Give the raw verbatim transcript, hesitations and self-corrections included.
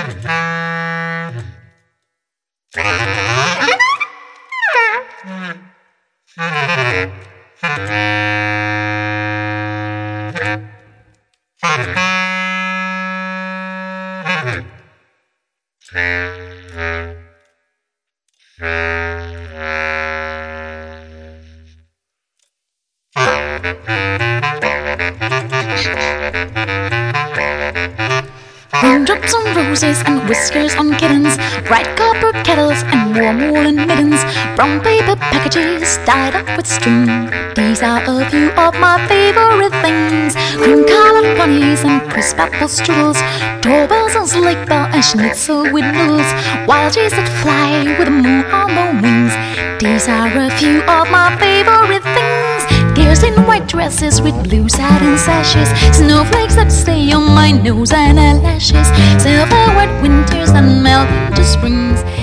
Raindrops on roses and whiskers on kittens, bright copper kettles and warm woolen mittens, brown paper packages tied up with string. These are a few of my favorite things: cream-colored bunnies and crisp apple strudels, doorbells and sleigh bell and schnitzel with noodles, wild geese that fly with the moon on their wings. These are a few of my favorite things: deers in white dresses with blue satin sashes, snowflakes that stay on my nose and eyelashes, silver white winters that melt into springs.